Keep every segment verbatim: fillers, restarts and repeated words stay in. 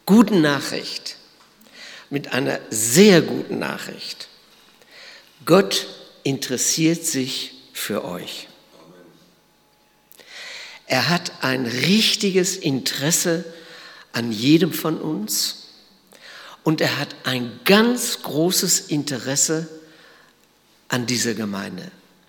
guten Nachricht, mit einer sehr guten Nachricht. Gott interessiert sich für euch. Er hat ein richtiges Interesse an jedem von uns und er hat ein ganz großes Interesse an dieser Gemeinde.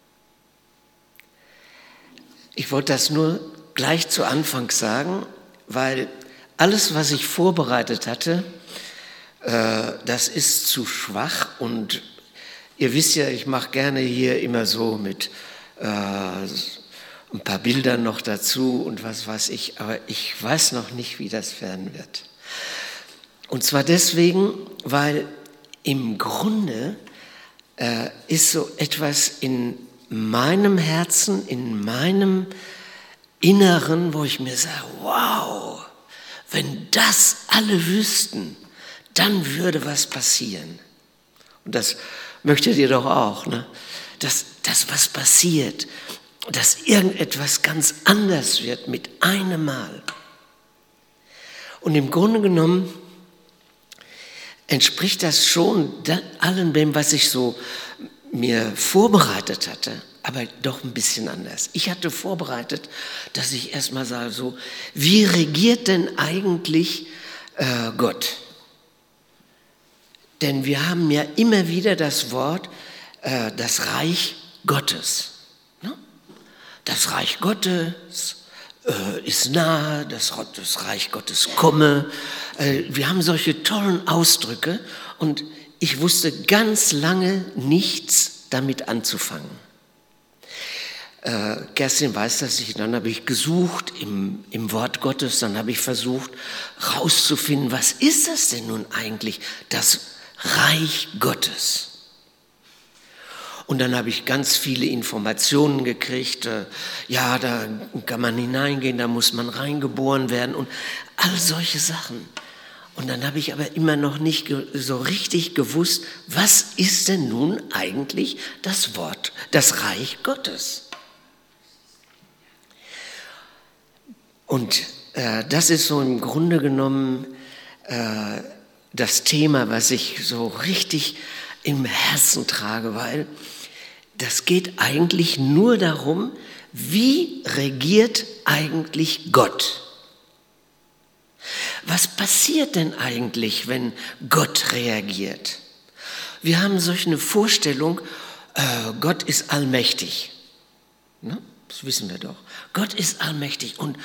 Ich wollte das nur gleich zu Anfang sagen, weil alles, was ich vorbereitet hatte, äh, das ist zu schwach und ihr wisst ja, ich mache gerne hier immer so mit äh, ein paar Bilder noch dazu und was weiß ich, aber ich weiß noch nicht, wie das werden wird. Und zwar deswegen, weil im Grunde äh, ist so etwas in meinem Herzen, in meinem Inneren, wo ich mir sage, wow, wenn das alle wüssten, dann würde was passieren. Und das möchtet ihr doch auch, ne? Dass, dass was passiert, dass irgendetwas ganz anders wird mit einem Mal. Und im Grunde genommen entspricht das schon allem dem, was ich so mir vorbereitet hatte, aber doch ein bisschen anders. Ich hatte vorbereitet, dass ich erstmal sage, so, wie regiert denn eigentlich äh, Gott? Denn wir haben ja immer wieder das Wort, äh, das Reich Gottes. Ne? Das Reich Gottes äh, ist nahe, das, das Reich Gottes komme. Äh, wir haben solche tollen Ausdrücke und ich wusste ganz lange nichts damit anzufangen. Äh, Kerstin weiß das nicht, dann habe ich gesucht im, im Wort Gottes, dann habe ich versucht rauszufinden, was ist das denn nun eigentlich, das Reich Gottes. Und dann habe ich ganz viele Informationen gekriegt, äh, ja, da kann man hineingehen, da muss man reingeboren werden und all solche Sachen. Und dann habe ich aber immer noch nicht ge- so richtig gewusst, was ist denn nun eigentlich das Wort, das Reich Gottes? Und äh, das ist so im Grunde genommen äh, das Thema, was ich so richtig im Herzen trage, weil das geht eigentlich nur darum, wie regiert eigentlich Gott? Was passiert denn eigentlich, wenn Gott reagiert? Wir haben solch eine Vorstellung, äh, Gott ist allmächtig. Ne? Das wissen wir doch. Gott ist allmächtig. Und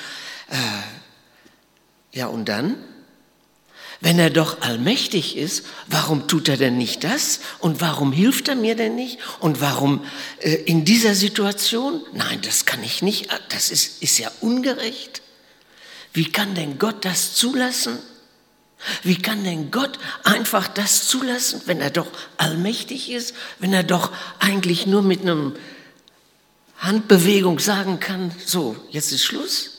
äh, ja, und dann? Wenn er doch allmächtig ist, warum tut er denn nicht das? Und warum hilft er mir denn nicht? Und warum äh, in dieser Situation? Nein, das kann ich nicht. Das ist, ist ja ungerecht. Wie kann denn Gott das zulassen? Wie kann denn Gott einfach das zulassen, wenn er doch allmächtig ist? Wenn er doch eigentlich nur mit einer Handbewegung sagen kann, so, jetzt ist Schluss.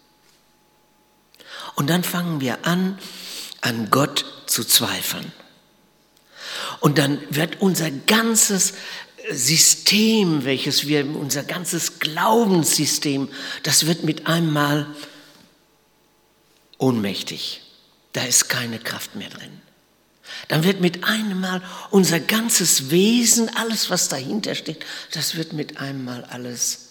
Und dann fangen wir an, an Gott zu zweifeln. Und dann wird unser ganzes System, welches wir, unser ganzes Glaubenssystem, das wird mit einmal ohnmächtig. Da ist keine Kraft mehr drin. Dann wird mit einem Mal unser ganzes Wesen, alles was dahinter steht, das wird mit einem Mal alles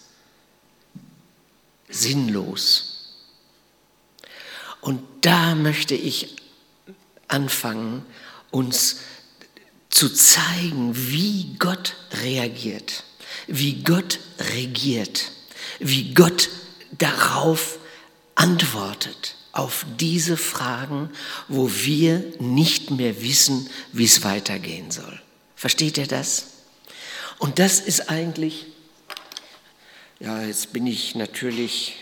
sinnlos. Und da möchte ich anfangen, uns zu zeigen, wie Gott reagiert, wie Gott regiert, wie Gott darauf antwortet, auf diese Fragen, wo wir nicht mehr wissen, wie es weitergehen soll. Versteht ihr das? Und das ist eigentlich, ja, jetzt bin ich natürlich,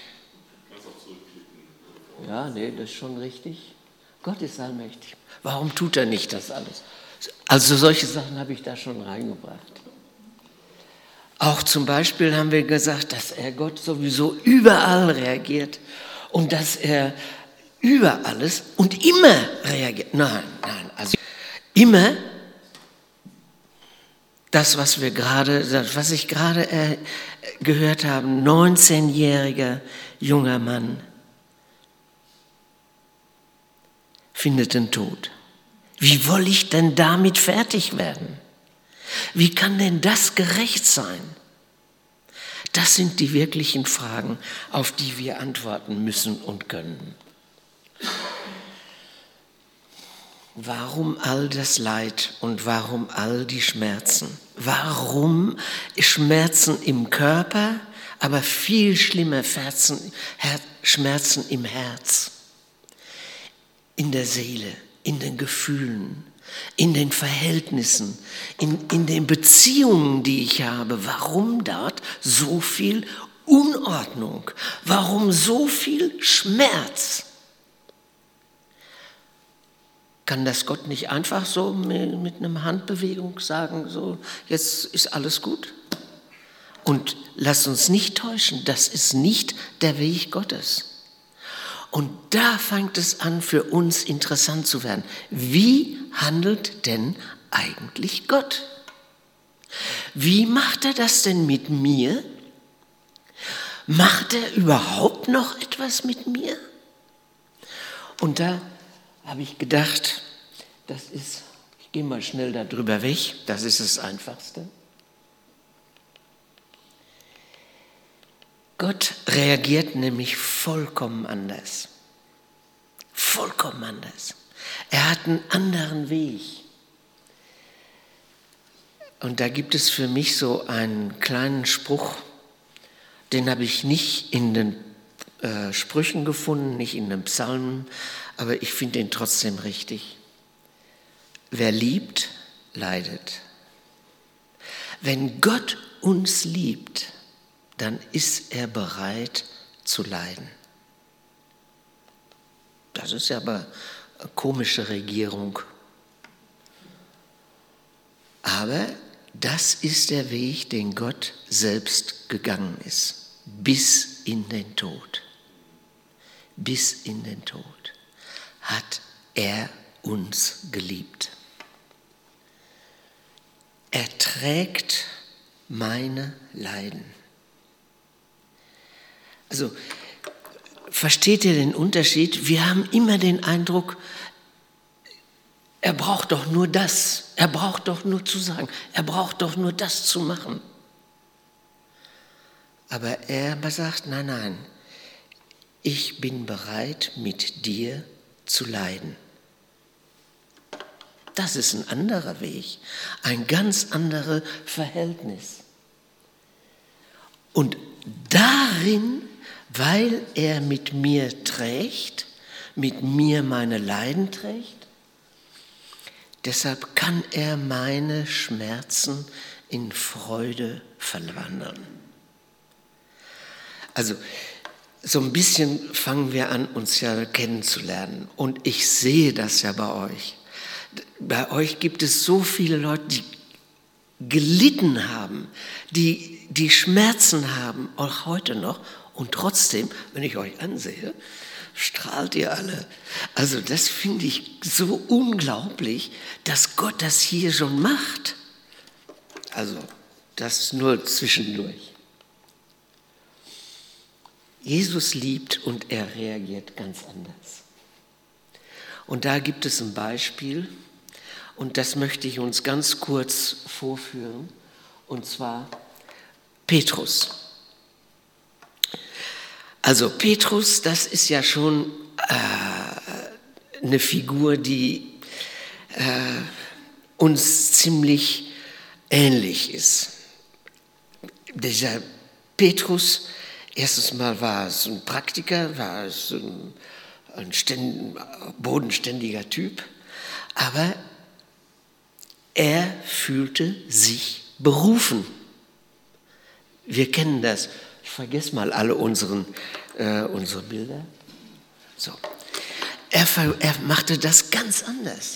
ja, nee, das ist schon richtig. Gott ist allmächtig. Warum tut er nicht das alles? Also solche Sachen habe ich da schon reingebracht. Auch zum Beispiel haben wir gesagt, dass er Gott sowieso überall reagiert und dass er über alles und immer reagiert. Nein, nein, also immer das, was wir gerade, das, was ich gerade äh, gehört habe, neunzehnjähriger junger Mann. findet den Tod. Wie soll ich denn damit fertig werden? Wie kann denn das gerecht sein? Das sind die wirklichen Fragen, auf die wir antworten müssen und können. Warum all das Leid und warum all die Schmerzen? Warum Schmerzen im Körper, aber viel schlimmer Schmerzen im Herz, in der Seele, in den Gefühlen, in den Verhältnissen, in, in den Beziehungen, die ich habe? Warum dort so viel Unordnung? Warum so viel Schmerz? Kann das Gott nicht einfach so mit einer Handbewegung sagen, so, jetzt ist alles gut? Und lasst uns nicht täuschen, das ist nicht der Weg Gottes. Und da fängt es an, für uns interessant zu werden. Wie handelt denn eigentlich Gott? Wie macht er das denn mit mir? Macht er überhaupt noch etwas mit mir? Und da habe ich gedacht, das ist, ich gehe mal schnell darüber weg, das ist das Einfachste. Gott reagiert nämlich vollkommen anders. Vollkommen anders. Er hat einen anderen Weg. Und da gibt es für mich so einen kleinen Spruch, den habe ich nicht in den äh, Sprüchen gefunden, nicht in den Psalmen, aber ich finde ihn trotzdem richtig. Wer liebt, leidet. Wenn Gott uns liebt, dann ist er bereit zu leiden. Das ist ja aber eine komische Regierung. Aber das ist der Weg, den Gott selbst gegangen ist, bis in den Tod. Bis in den Tod hat er uns geliebt. Er trägt meine Leiden. Also, versteht ihr den Unterschied? Wir haben immer den Eindruck, er braucht doch nur das, er braucht doch nur zu sagen, er braucht doch nur das zu machen. Aber er sagt, nein, nein, ich bin bereit, mit dir zu leiden. Das ist ein anderer Weg, ein ganz anderes Verhältnis. Und darin, weil er mit mir trägt, mit mir meine Leiden trägt, deshalb kann er meine Schmerzen in Freude verwandeln. Also so ein bisschen fangen wir an, uns ja kennenzulernen. Und ich sehe das ja bei euch. Bei euch gibt es so viele Leute, die gelitten haben, die, die Schmerzen haben, auch heute noch. Und trotzdem, wenn ich euch ansehe, strahlt ihr alle. Also das finde ich so unglaublich, dass Gott das hier schon macht. Also das nur zwischendurch. Jesus liebt und er reagiert ganz anders. Und da gibt es ein Beispiel und das möchte ich uns ganz kurz vorführen, und zwar Petrus. Also Petrus, das ist ja schon äh, eine Figur, die äh, uns ziemlich ähnlich ist. Dieser Petrus, erstens mal war es ein Praktiker, war es ein, ein ständ, bodenständiger Typ, aber er fühlte sich berufen. Wir kennen das. Ich vergesse mal alle unseren, äh, unsere Bilder. So. Er, er machte das ganz anders.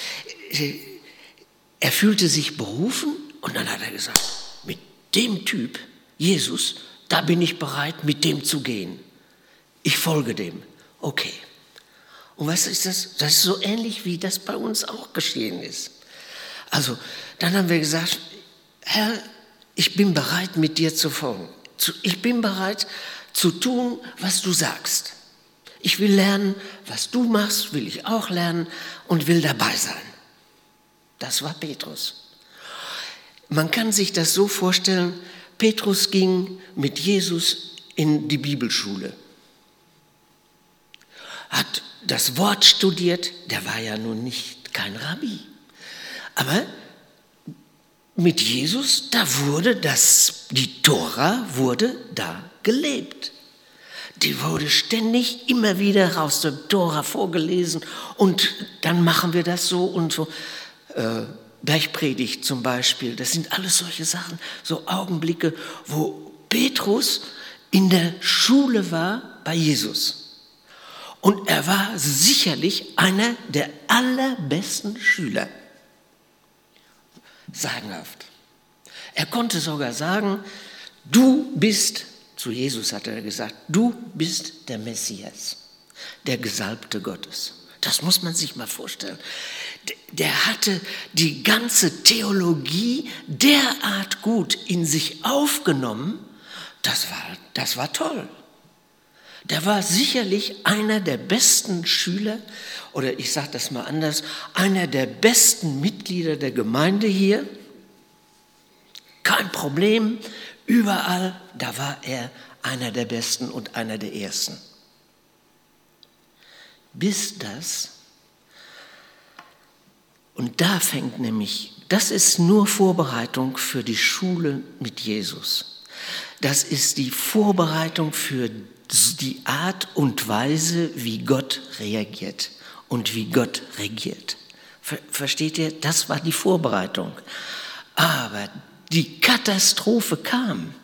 Er fühlte sich berufen und dann hat er gesagt, mit dem Typ, Jesus, da bin ich bereit, mit dem zu gehen. Ich folge dem. Okay. Und was ist das? Das ist so ähnlich, wie das bei uns auch geschehen ist. Also, dann haben wir gesagt, Herr, ich bin bereit, mit dir zu folgen. Ich bin bereit, zu tun, was du sagst. Ich will lernen, was du machst, will ich auch lernen und will dabei sein. Das war Petrus. Man kann sich das so vorstellen, Petrus ging mit Jesus in die Bibelschule, hat das Wort studiert, der war ja nun nicht kein Rabbi, aber mit Jesus, da wurde das, die Tora wurde da gelebt. Die wurde ständig immer wieder aus der Tora vorgelesen und dann machen wir das so und so. Äh, Bergpredigt zum Beispiel, das sind alles solche Sachen, so Augenblicke, wo Petrus in der Schule war bei Jesus. Und er war sicherlich einer der allerbesten Schüler. Sagenhaft. Er konnte sogar sagen, du bist, zu Jesus hat er gesagt, du bist der Messias, der Gesalbte Gottes. Das muss man sich mal vorstellen. Der hatte die ganze Theologie derart gut in sich aufgenommen, das war, das war toll. Der war sicherlich einer der besten Schüler, oder ich sage das mal anders, einer der besten Mitglieder der Gemeinde hier. Kein Problem, überall, da war er einer der Besten und einer der Ersten. Bis das, und da fängt nämlich, das ist nur Vorbereitung für die Schule mit Jesus. Das ist die Vorbereitung für die Art und Weise, wie Gott reagiert und wie Gott regiert. Versteht ihr? Das war die Vorbereitung. Aber die Katastrophe kam.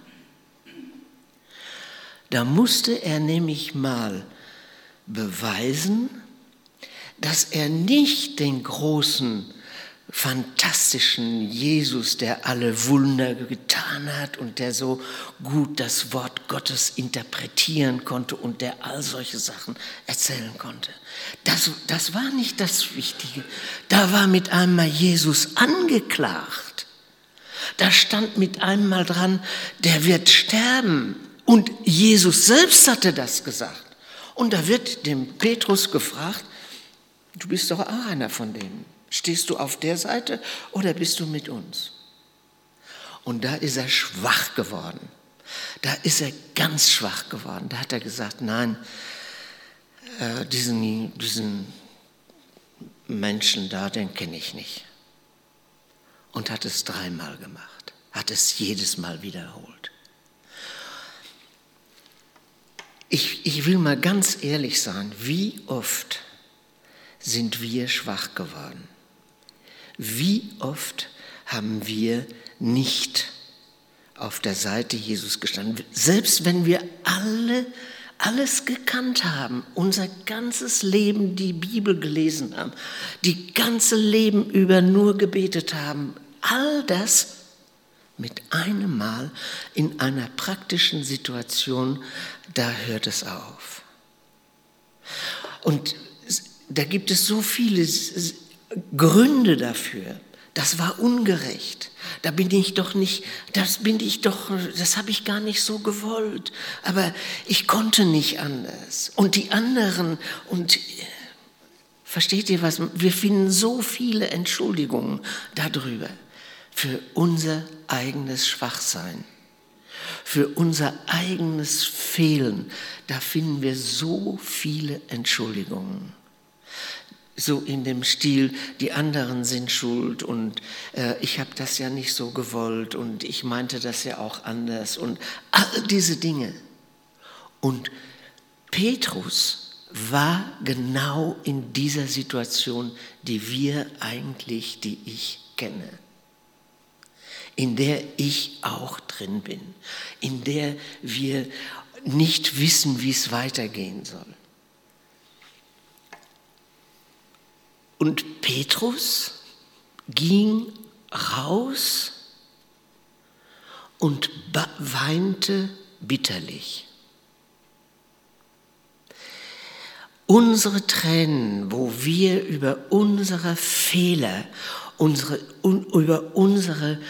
Da musste er nämlich mal beweisen, dass er nicht den großen, fantastischen Jesus, der alle Wunder getan hat und der so gut das Wort Gottes interpretieren konnte und der all solche Sachen erzählen konnte. Das, das war nicht das Wichtige. Da war mit einmal Jesus angeklagt. Da stand mit einmal dran, der wird sterben. Und Jesus selbst hatte das gesagt. Und da wird dem Petrus gefragt, du bist doch auch einer von denen. Stehst du auf der Seite oder bist du mit uns? Und da ist er schwach geworden. Da ist er ganz schwach geworden. Da hat er gesagt, nein, äh, diesen, diesen Menschen da, den kenne ich nicht. Und hat es dreimal gemacht. Hat es jedes Mal wiederholt. Ich, ich will mal ganz ehrlich sein, wie oft sind wir schwach geworden? Wie oft haben wir nicht auf der Seite Jesus gestanden? Selbst wenn wir alle alles gekannt haben, unser ganzes Leben die Bibel gelesen haben, die ganze Leben über nur gebetet haben, all das mit einem Mal in einer praktischen Situation, da hört es auf. Und da gibt es so viele Gründe dafür. Das war ungerecht. Da bin ich doch nicht, das bin ich doch, das habe ich gar nicht so gewollt. Aber ich konnte nicht anders. Und die anderen, und versteht ihr was? Wir finden so viele Entschuldigungen darüber für unser eigenes Schwachsein, für unser eigenes Fehlen. Da finden wir so viele Entschuldigungen. So in dem Stil, die anderen sind schuld und äh, ich habe das ja nicht so gewollt und ich meinte das ja auch anders und all diese Dinge. Und Petrus war genau in dieser Situation, die wir eigentlich, die ich kenne, in der ich auch drin bin, in der wir nicht wissen, wie es weitergehen soll. Und Petrus ging raus und weinte bitterlich. Unsere Tränen, wo wir über unsere Fehler, unsere, un, über unsere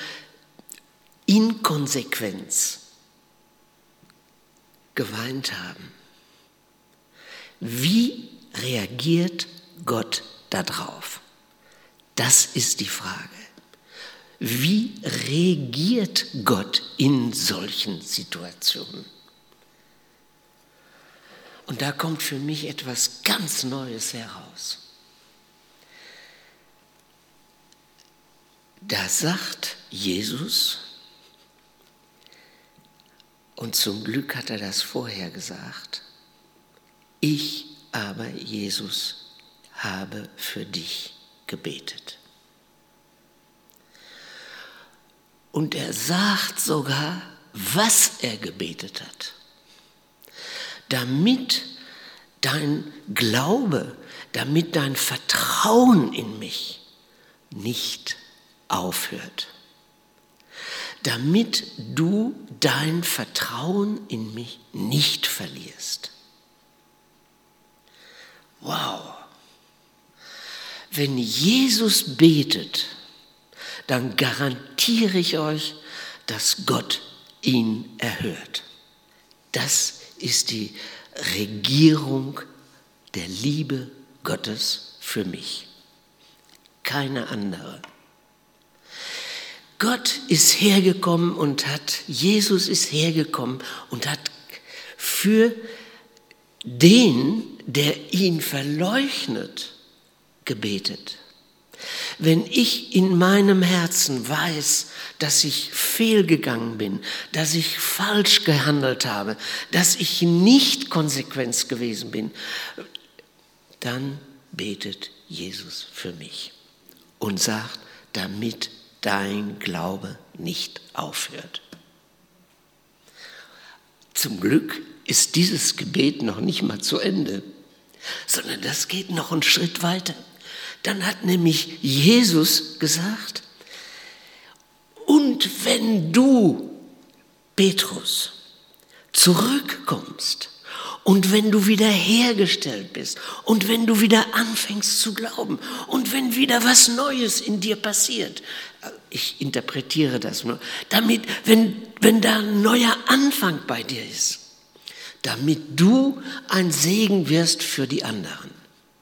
Inkonsequenz geweint haben, Wie reagiert Gott darauf? Das ist die Frage. Wie reagiert Gott in solchen Situationen? Und da kommt für mich etwas ganz Neues heraus. Da sagt Jesus, und zum Glück hat er das vorher gesagt, ich aber, Jesus, habe für dich gebetet. Und er sagt sogar, was er gebetet hat, damit dein Glaube, damit dein Vertrauen in mich nicht aufhört. Damit du dein Vertrauen in mich nicht verlierst. Wow! Wenn Jesus betet, dann garantiere ich euch, dass Gott ihn erhört. Das ist die Regierung der Liebe Gottes für mich. Keine andere. Gott ist hergekommen und hat, Jesus ist hergekommen und hat für den, der ihn verleugnet, gebetet. Wenn ich in meinem Herzen weiß, dass ich fehlgegangen bin, dass ich falsch gehandelt habe, dass ich nicht konsequent gewesen bin, dann betet Jesus für mich und sagt, damit dein Glaube nicht aufhört. Zum Glück ist dieses Gebet noch nicht mal zu Ende, sondern das geht noch einen Schritt weiter. Dann hat nämlich Jesus gesagt, und wenn du, Petrus, zurückkommst und wenn du wiederhergestellt bist und wenn du wieder anfängst zu glauben und wenn wieder was Neues in dir passiert, ich interpretiere das nur, damit, wenn, wenn da ein neuer Anfang bei dir ist, damit du ein Segen wirst für die anderen.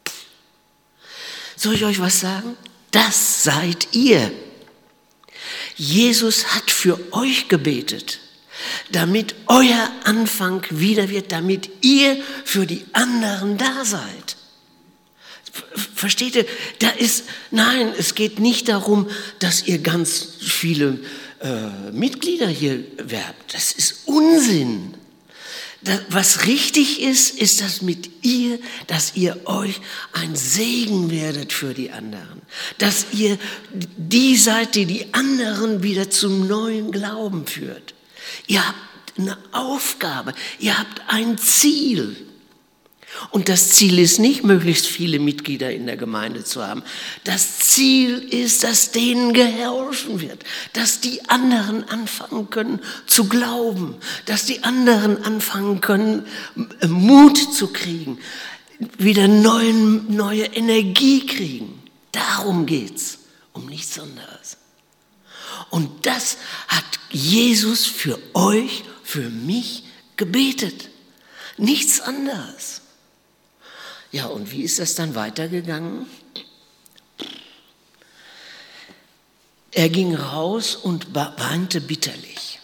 Soll ich euch was sagen? Das seid ihr. Jesus hat für euch gebetet, damit euer Anfang wieder wird, damit ihr für die anderen da seid. Versteht ihr? Da ist, nein, es geht nicht darum, dass ihr ganz viele äh, Mitglieder hier werbt. Das ist Unsinn. Das, was richtig ist, ist das mit ihr, dass ihr euch ein Segen werdet für die anderen. Dass ihr die seid, die die anderen wieder zum neuen Glauben führt. Ihr habt eine Aufgabe, ihr habt ein Ziel. Und das Ziel ist nicht, möglichst viele Mitglieder in der Gemeinde zu haben. Das Ziel ist, dass denen geholfen wird, dass die anderen anfangen können zu glauben, dass die anderen anfangen können, Mut zu kriegen, wieder neue, neue Energie kriegen. Darum geht's, um nichts anderes. Und das hat Jesus für euch, für mich gebetet. Nichts anderes. Ja, und wie ist das dann weitergegangen? Er ging raus und weinte bitterlich.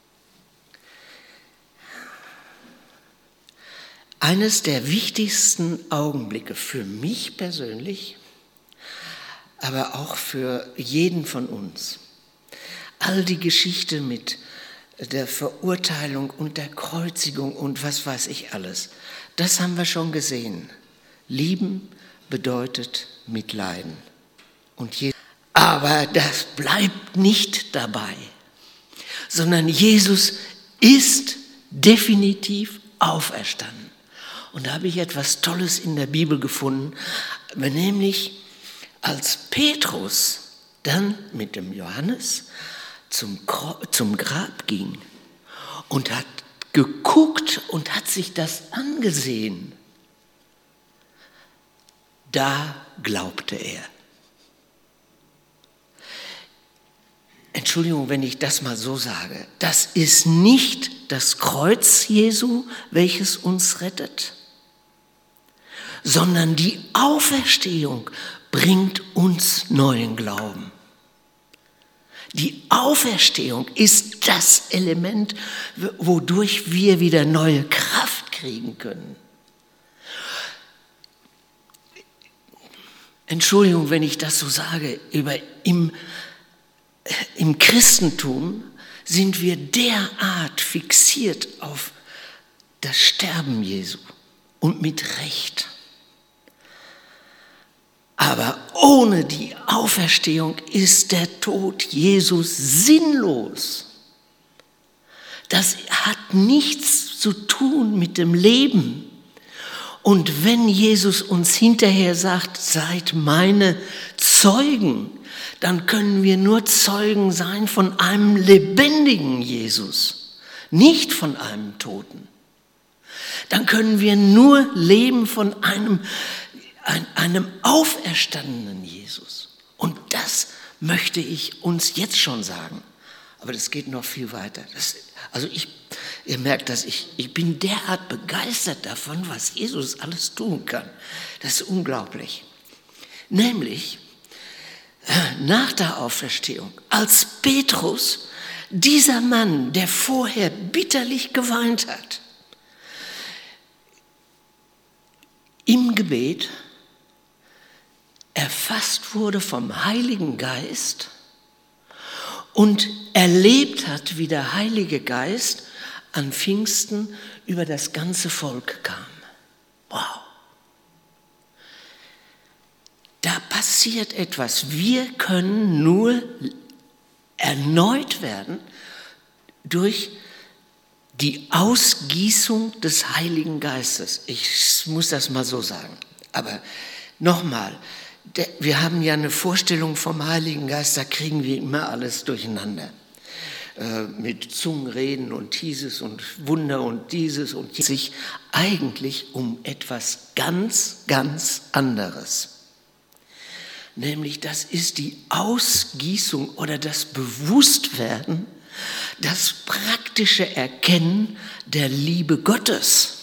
Eines der wichtigsten Augenblicke für mich persönlich, aber auch für jeden von uns. All die Geschichte mit der Verurteilung und der Kreuzigung und was weiß ich alles, das haben wir schon gesehen. Lieben bedeutet mitleiden. Und Je- Aber das bleibt nicht dabei, sondern Jesus ist definitiv auferstanden. Und da habe ich etwas Tolles in der Bibel gefunden, nämlich als Petrus dann mit dem Johannes zum, zum Grab ging und hat geguckt und hat sich das angesehen, da glaubte er. Entschuldigung, wenn ich das mal so sage. Das ist nicht das Kreuz Jesu, welches uns rettet, sondern die Auferstehung bringt uns neuen Glauben. Die Auferstehung ist das Element, wodurch wir wieder neue Kraft kriegen können. Entschuldigung, wenn ich das so sage, aber im, im Christentum sind wir derart fixiert auf das Sterben Jesu und mit Recht. Aber ohne die Auferstehung ist der Tod Jesus sinnlos. Das hat nichts zu tun mit dem Leben. Und wenn Jesus uns hinterher sagt, seid meine Zeugen, dann können wir nur Zeugen sein von einem lebendigen Jesus, nicht von einem Toten. Dann können wir nur leben von einem, einem auferstandenen Jesus. Und das möchte ich uns jetzt schon sagen. Aber das geht noch viel weiter. Das, also ich, ihr merkt, dass ich, ich bin derart begeistert davon, was Jesus alles tun kann. Das ist unglaublich. Nämlich nach der Auferstehung, als Petrus, dieser Mann, der vorher bitterlich geweint hat, im Gebet erfasst wurde vom Heiligen Geist und erlebt hat, wie der Heilige Geist an Pfingsten über das ganze Volk kam. Wow. Da passiert etwas. Wir können nur erneut werden durch die Ausgießung des Heiligen Geistes. Ich muss das mal so sagen. Aber nochmal, wir haben ja eine Vorstellung vom Heiligen Geist, da kriegen wir immer alles durcheinander. Äh, mit Zungenreden und dieses und Wunder und dieses und jenes. Sich eigentlich um etwas ganz, ganz anderes. Nämlich das ist die Ausgießung oder das Bewusstwerden, das praktische Erkennen der Liebe Gottes.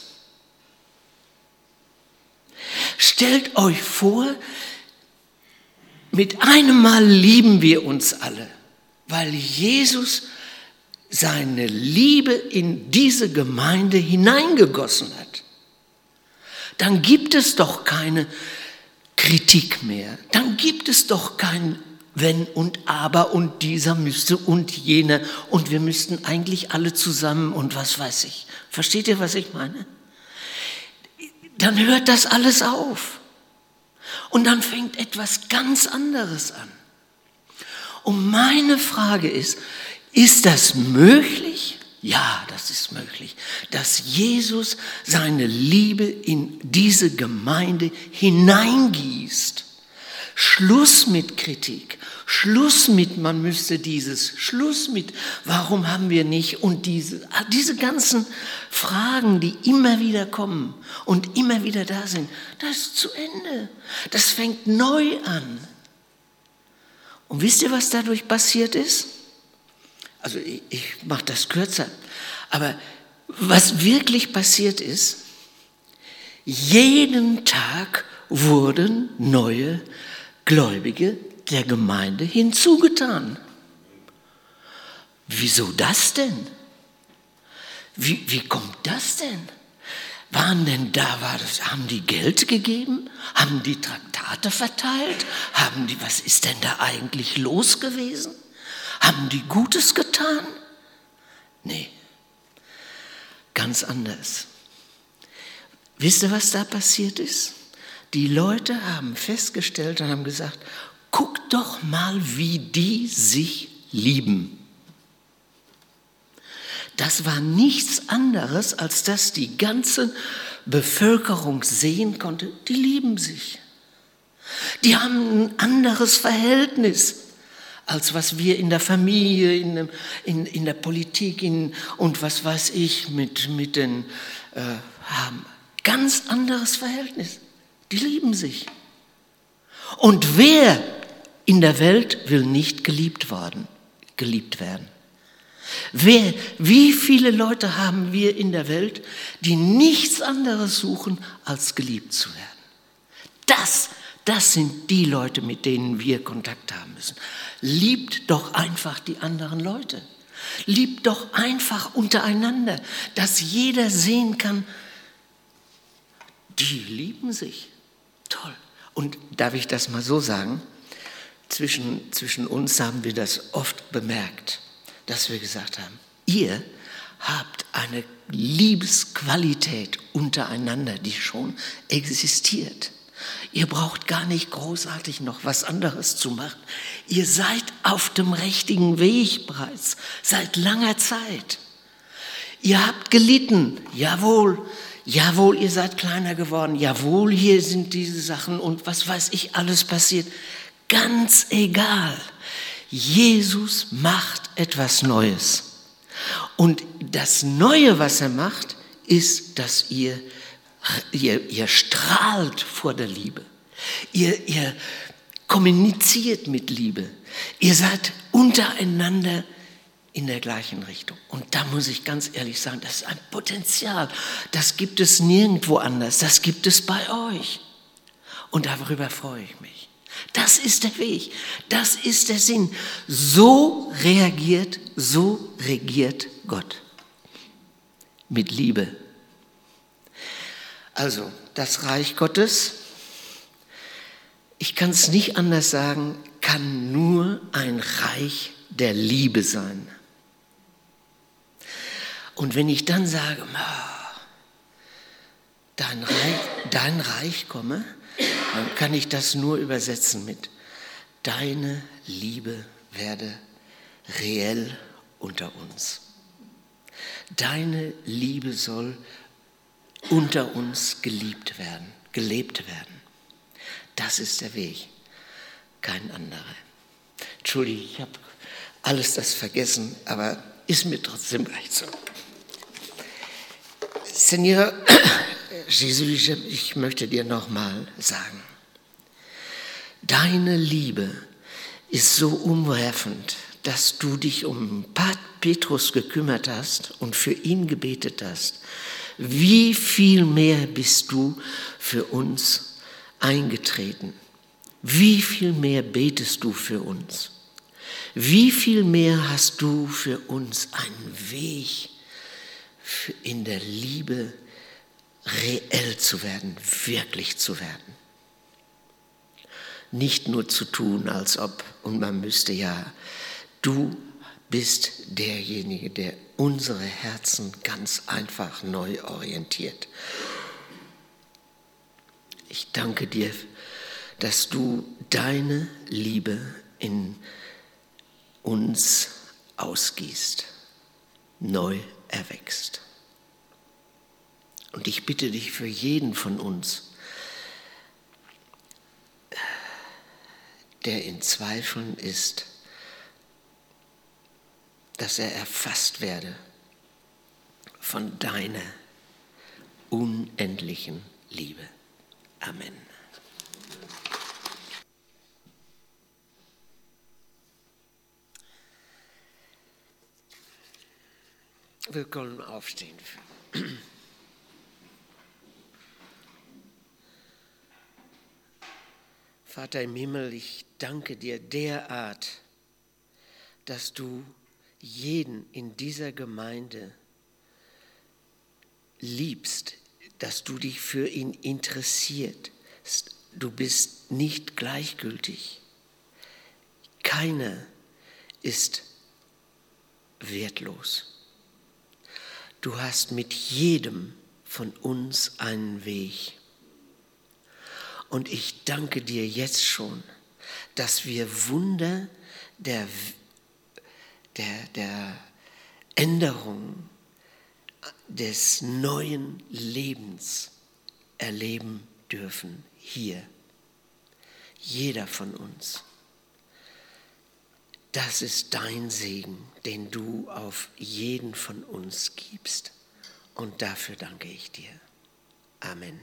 Stellt euch vor, mit einem Mal lieben wir uns alle, weil Jesus seine Liebe in diese Gemeinde hineingegossen hat. Dann gibt es doch keine Kritik mehr. Dann gibt es doch kein Wenn und Aber und dieser müsste und jener und wir müssten eigentlich alle zusammen und was weiß ich. Versteht ihr, was ich meine? Dann hört das alles auf. Und dann fängt etwas ganz anderes an. Und meine Frage ist, ist das möglich? Ja, das ist möglich, dass Jesus seine Liebe in diese Gemeinde hineingießt. Schluss mit Kritik, Schluss mit, man müsste dieses, Schluss mit, warum haben wir nicht und diese, diese ganzen Fragen, die immer wieder kommen und immer wieder da sind, das ist zu Ende. Das fängt neu an. Und wisst ihr, was dadurch passiert ist? Also ich, ich mache das kürzer, aber was wirklich passiert ist, jeden Tag wurden neue Gläubige der Gemeinde hinzugetan. Wieso das denn? Wie, wie kommt das denn? Waren denn da, war das, haben die Geld gegeben? Haben die Traktate verteilt? Haben die, was ist denn da eigentlich los gewesen? Haben die Gutes getan? Nee, ganz anders. Wisst ihr, was da passiert ist? Die Leute haben festgestellt und haben gesagt, guck doch mal, wie die sich lieben. Das war nichts anderes, als dass die ganze Bevölkerung sehen konnte, die lieben sich. Die haben ein anderes Verhältnis, als was wir in der Familie, in, dem, in, in der Politik in, und was weiß ich mit, mit den äh, haben. Ganz anderes Verhältnis. Die lieben sich. Und wer in der Welt will nicht geliebt worden, geliebt werden? Wer, wie viele Leute haben wir in der Welt, die nichts anderes suchen, als geliebt zu werden? das, das sind die Leute, mit denen wir Kontakt haben müssen. Liebt doch einfach die anderen Leute. Liebt doch einfach untereinander, dass jeder sehen kann, die lieben sich. Toll. Und darf ich das mal so sagen? Zwischen, zwischen uns haben wir das oft bemerkt, dass wir gesagt haben, ihr habt eine Liebesqualität untereinander, die schon existiert. Ihr braucht gar nicht großartig noch was anderes zu machen. Ihr seid auf dem richtigen Weg bereits, seit langer Zeit. Ihr habt gelitten, jawohl, jawohl, ihr seid kleiner geworden, jawohl, hier sind diese Sachen und was weiß ich, alles passiert. Ganz egal, Jesus macht etwas Neues. Und das Neue, was er macht, ist, dass ihr, ihr, ihr strahlt vor der Liebe. Ihr, ihr kommuniziert mit Liebe. Ihr seid untereinander in der gleichen Richtung. Und da muss ich ganz ehrlich sagen, das ist ein Potenzial. Das gibt es nirgendwo anders. Das gibt es bei euch. Und darüber freue ich mich. Das ist der Weg. Das ist der Sinn. So reagiert, so regiert Gott. Mit Liebe. Also, das Reich Gottes, ich kann es nicht anders sagen, kann nur ein Reich der Liebe sein. Und wenn ich dann sage, dein Reich, dein Reich komme, dann kann ich das nur übersetzen mit deine Liebe werde reell unter uns. Deine Liebe soll unter uns geliebt werden, gelebt werden. Das ist der Weg, kein anderer. Entschuldige, ich habe alles das vergessen, aber ist mir trotzdem recht so. Seigneur Jesus, ich möchte dir nochmal sagen, deine Liebe ist so umwerfend, dass du dich um Petrus gekümmert hast und für ihn gebetet hast. Wie viel mehr bist du für uns eingetreten? Wie viel mehr betest du für uns? Wie viel mehr hast du für uns einen Weg in der Liebe reell zu werden, wirklich zu werden. Nicht nur zu tun, als ob, und man müsste ja, du bist derjenige, der unsere Herzen ganz einfach neu orientiert. Ich danke dir, dass du deine Liebe in uns ausgießt, neu erwächst. Und ich bitte dich für jeden von uns, der in Zweifeln ist, dass er erfasst werde von deiner unendlichen Liebe. Amen. Wir können aufstehen. Vater im Himmel, ich danke dir derart, dass du jeden in dieser Gemeinde liebst, dass du dich für ihn interessierst. Du bist nicht gleichgültig. Keiner ist wertlos. Du hast mit jedem von uns einen Weg. Und ich danke dir jetzt schon, dass wir Wunder der, der, der Änderung des neuen Lebens erleben dürfen hier. Jeder von uns. Das ist dein Segen, den du auf jeden von uns gibst. Und dafür danke ich dir. Amen.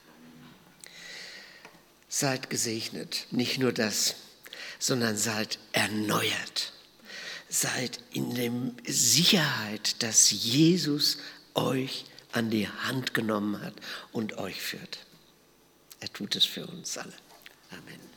Seid gesegnet, nicht nur das, sondern seid erneuert. Seid in der Sicherheit, dass Jesus euch an die Hand genommen hat und euch führt. Er tut es für uns alle. Amen.